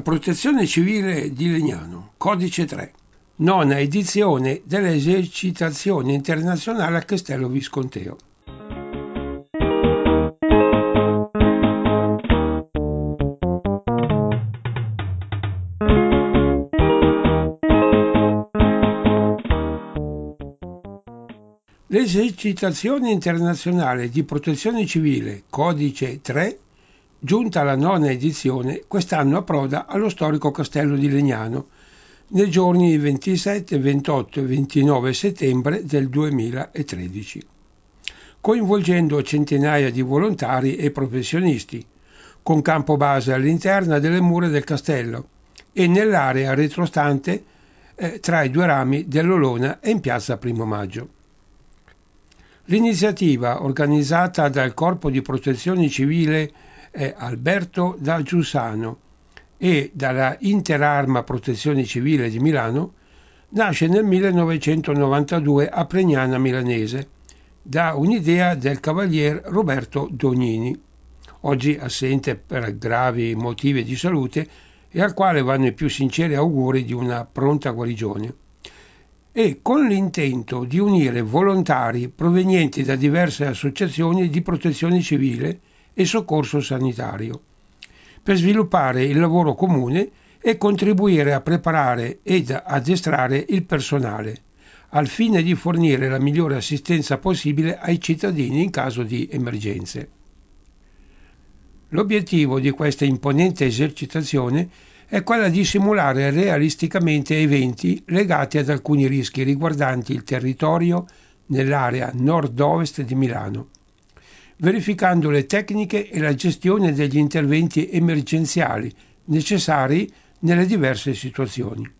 Protezione civile di Legnano, codice 3, nona edizione delle esercitazioni internazionali a Castello Visconteo. L'esercitazione internazionale di protezione civile, codice 3, giunta alla nona edizione, quest'anno approda allo storico Castello di Legnano, nei giorni 27, 28 e 29 settembre del 2013, coinvolgendo centinaia di volontari e professionisti, con campo base all'interno delle mura del castello e nell'area retrostante tra i due rami dell'Olona e in piazza Primo Maggio. L'iniziativa, organizzata dal Corpo di Protezione Civile Alberto da Giussano e dalla Interarma Protezione Civile di Milano, nasce nel 1992 a Pregnana Milanese, da un'idea del cavalier Roberto Dognini, oggi assente per gravi motivi di salute e al quale vanno i più sinceri auguri di una pronta guarigione, e con l'intento di unire volontari provenienti da diverse associazioni di protezione civile e soccorso sanitario, per sviluppare il lavoro comune e contribuire a preparare ed addestrare il personale, al fine di fornire la migliore assistenza possibile ai cittadini in caso di emergenze. L'obiettivo di questa imponente esercitazione è quella di simulare realisticamente eventi legati ad alcuni rischi riguardanti il territorio nell'area nord-ovest di Milano, verificando le tecniche e la gestione degli interventi emergenziali necessari nelle diverse situazioni.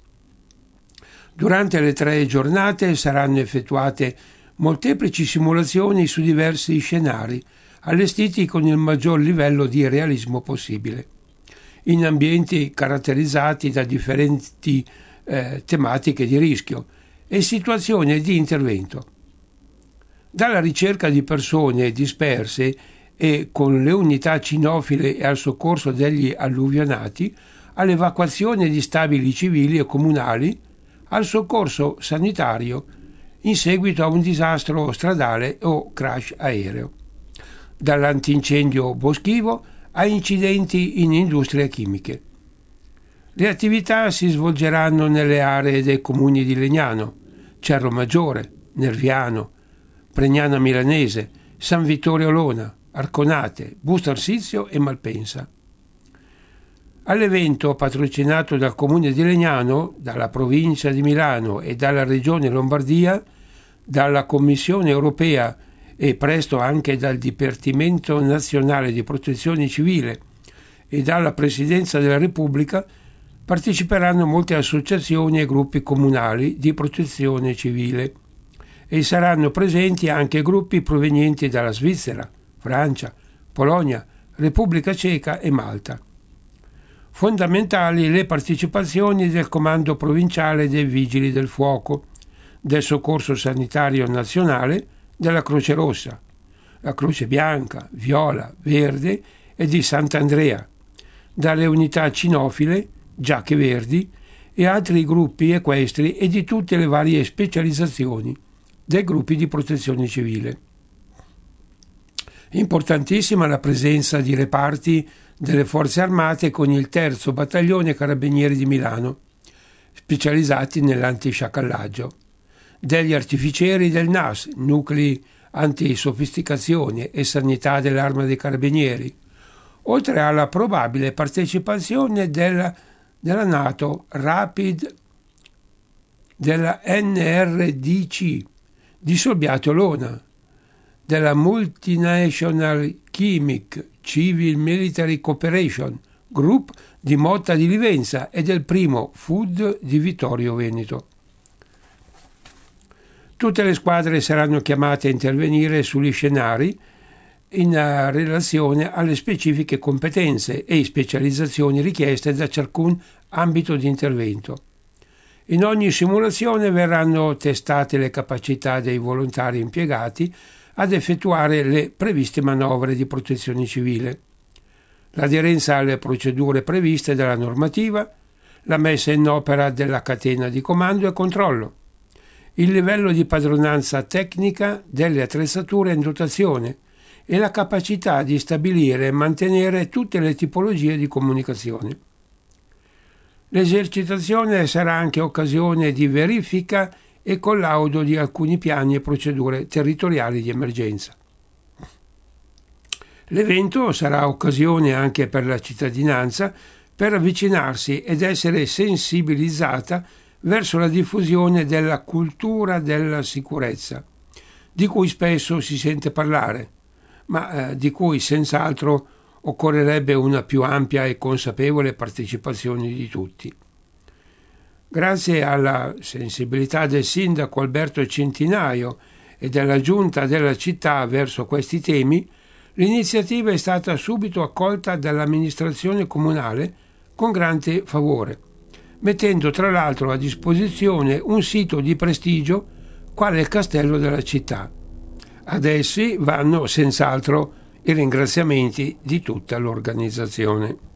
Durante le 3 giornate saranno effettuate molteplici simulazioni su diversi scenari, allestiti con il maggior livello di realismo possibile, in ambienti caratterizzati da differenti tematiche di rischio e situazioni di intervento. Dalla ricerca di persone disperse e con le unità cinofile e al soccorso degli alluvionati, all'evacuazione di stabili civili e comunali, al soccorso sanitario in seguito a un disastro stradale o crash aereo, dall'antincendio boschivo a incidenti in industrie chimiche. Le attività si svolgeranno nelle aree dei comuni di Legnano, Cerro Maggiore, Nerviano, Pregnana Milanese, San Vittorio Olona, Arconate, Busto Arsizio e Malpensa. All'evento, patrocinato dal Comune di Legnano, dalla Provincia di Milano e dalla Regione Lombardia, dalla Commissione europea e presto anche dal Dipartimento Nazionale di Protezione Civile e dalla Presidenza della Repubblica, parteciperanno molte associazioni e gruppi comunali di protezione civile e saranno presenti anche gruppi provenienti dalla Svizzera, Francia, Polonia, Repubblica Ceca e Malta. Fondamentali le partecipazioni del Comando Provinciale dei Vigili del Fuoco, del Soccorso Sanitario Nazionale, della Croce Rossa, la Croce Bianca, Viola, Verde e di Sant'Andrea, dalle unità cinofile, Giacche Verdi e altri gruppi equestri e di tutte le varie specializzazioni dei gruppi di protezione civile. Importantissima la presenza di reparti delle Forze Armate con il 3° Battaglione Carabinieri di Milano, specializzati nell'antisciacallaggio, degli artificieri del NAS, nuclei antisofisticazione e sanità dell'Arma dei Carabinieri, oltre alla probabile partecipazione della NATO Rapid, della NRDC di Solbiate Olona, della Multinational Chimic Civil Military Cooperation Group di Motta di Livenza e del Primo Food di Vittorio Veneto. Tutte le squadre saranno chiamate a intervenire sugli scenari in relazione alle specifiche competenze e specializzazioni richieste da ciascun ambito di intervento. In ogni simulazione verranno testate le capacità dei volontari impiegati ad effettuare le previste manovre di protezione civile. l'aderenza alle procedure previste dalla normativa, la messa in opera della catena di comando e controllo, il livello di padronanza tecnica delle attrezzature in dotazione e la capacità di stabilire e mantenere tutte le tipologie di comunicazione. L'esercitazione sarà anche occasione di verifica e collaudo di alcuni piani e procedure territoriali di emergenza. L'evento sarà occasione anche per la cittadinanza per avvicinarsi ed essere sensibilizzata verso la diffusione della cultura della sicurezza, di cui spesso si sente parlare, ma di cui senz'altro occorrerebbe una più ampia e consapevole partecipazione di tutti. Grazie alla sensibilità del sindaco Alberto Centinaio e della giunta della città verso questi temi, l'iniziativa è stata subito accolta dall'amministrazione comunale con grande favore, mettendo tra l'altro a disposizione un sito di prestigio quale il castello della città. Ad essi vanno senz'altro i ringraziamenti di tutta l'organizzazione.